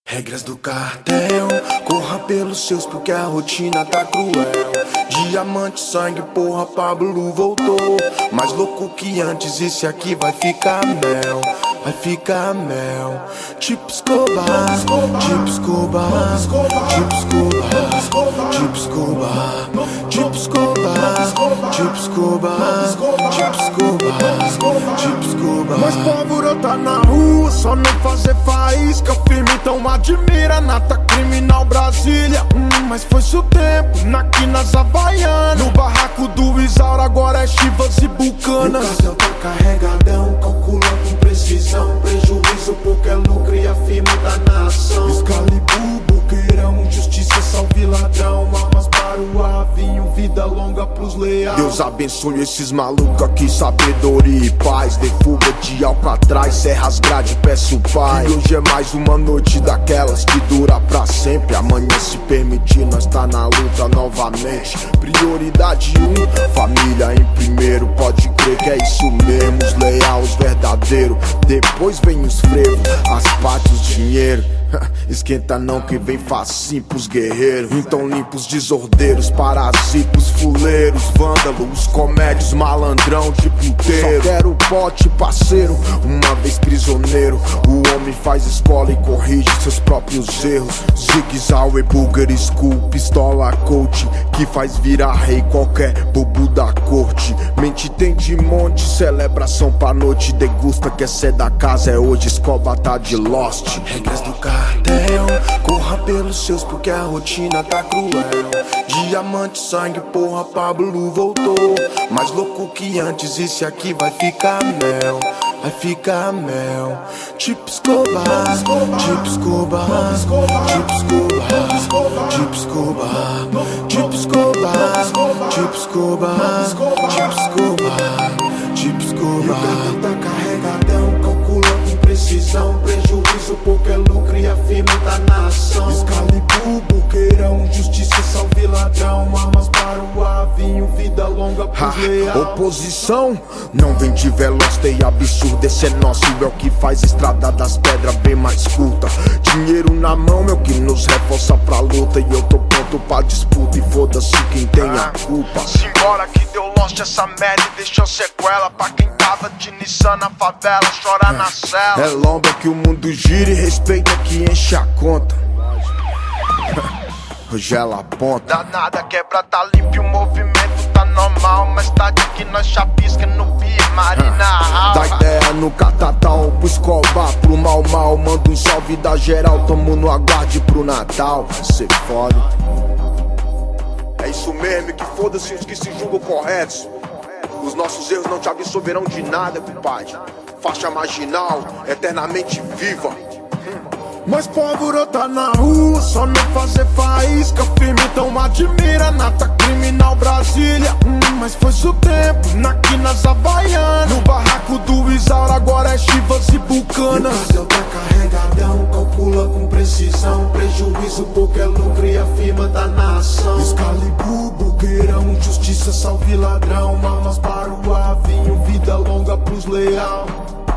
Regras do cartel, corra pelos seus porque a rotina tá cruel. Diamante, sangue, porra, Pablo voltou. Mais louco que antes, esse aqui vai ficar mel. Vai ficar mel. Tipo Escobar, tipo Escobar, tipo Escobar, tipo Escobar, tipo Escobar, tipo Escobar, tipo Escobar, tipo Escobar. Mas pólvora tá na rua, só não fazer faísca firme, então admira nata criminal Brasília. Mas foi seu tempo, aqui nas Havaianas. No barraco do Isaura agora é Chivas e Bucanas. O cartel tá carregadão, calcula com precisão. Prejuízo, pouco é lucro e a firma da nação. Excalibur, Boqueirão, justiça, salve ladrão. Armas para o avinho, vida longa pros leais. Deus abençoe esses malucos aqui, sabedoria e paz. De fuga de Alcatraz, serras grade, peço pai. E hoje é mais uma noite daquelas que dura pra sempre. Amanhã, se permitir, nós tá na luta novamente. Prioridade 1, família em primeiro. Pode crer que é isso mesmo, os leais, os verdadeiros. Depois vem os frevos, as partes, o dinheiro. Esquenta não que vem facinho pros guerreiros. Então limpa os desordeiros, parasitas, fuleiros, vândalos, comédios, malandrão de puteiro. Só quero pote, parceiro, uma vez prisioneiro. O homem faz escola e corrige seus próprios erros. Zig-Zag, Bulgar School, pistola coach, que faz virar rei qualquer bobo da corte. Mente tem de monte, celebração pra noite. Degusta, quer ser da casa, é hoje, Escobar tá de Lost. Regras do cartel, corra pelos seus porque a rotina tá cruel. Diamante, sangue, porra, Pablo voltou. Mais louco que antes, esse aqui vai ficar mel. Vai ficar mel. Tipo Escobar, tipo Escobar, tipo Escobar, tipo Escobar, tipo Escobar, tipo Escobar, tipo Escobar, tipo Escobar. E o cartel tá carregadão, calcula com precisão. Prejuízo, pouco é lucro e a firma da nação. Excalibur, Boqueirão, justiça, salve ladrão. Armas para o avinho, vida longa pros leais. Oposição, não vem de veloz, tem absurdo. Esse é nosso, é o que faz a estrada das pedras bem mais curta. Dinheiro na mão é o que nos reforça pra luta. E eu tô pronto pra disputa e foda-se quem tem a culpa. Simbora que deu lost essa merda e deixou sequela pra quem tava de Nissan na favela, chora na cela. É lomba que o mundo gira e respeita que enche a conta. Rogela a ponta. Danada quebra, tá limpo, o movimento tá normal. Mais tarde que nós chapisca no Bia Marina. Dá ideia no catatal, pro Escobar, pro mal. Manda um salve da geral, tamo no aguarde pro Natal. Cê foda. É isso mesmo, que foda-se os que se julgam corretos. Os nossos erros não te absolverão de nada, compadre. Faixa marginal, eternamente viva. Mas pólvora tá na rua, só não fazer faísca firme, então admira nata criminal Brasília. Mas foi seu tempo, aqui nas Havaianas. No barraco do Isaura agora é Chivas e Bucanas. E o cartel tá carregadão, calcula com precisão. Prejuízo, pouco é lucro e a firma da nação. Excalibur, Boqueirão, justiça, salve ladrão. Armas para o avinho, vida longa pros leais.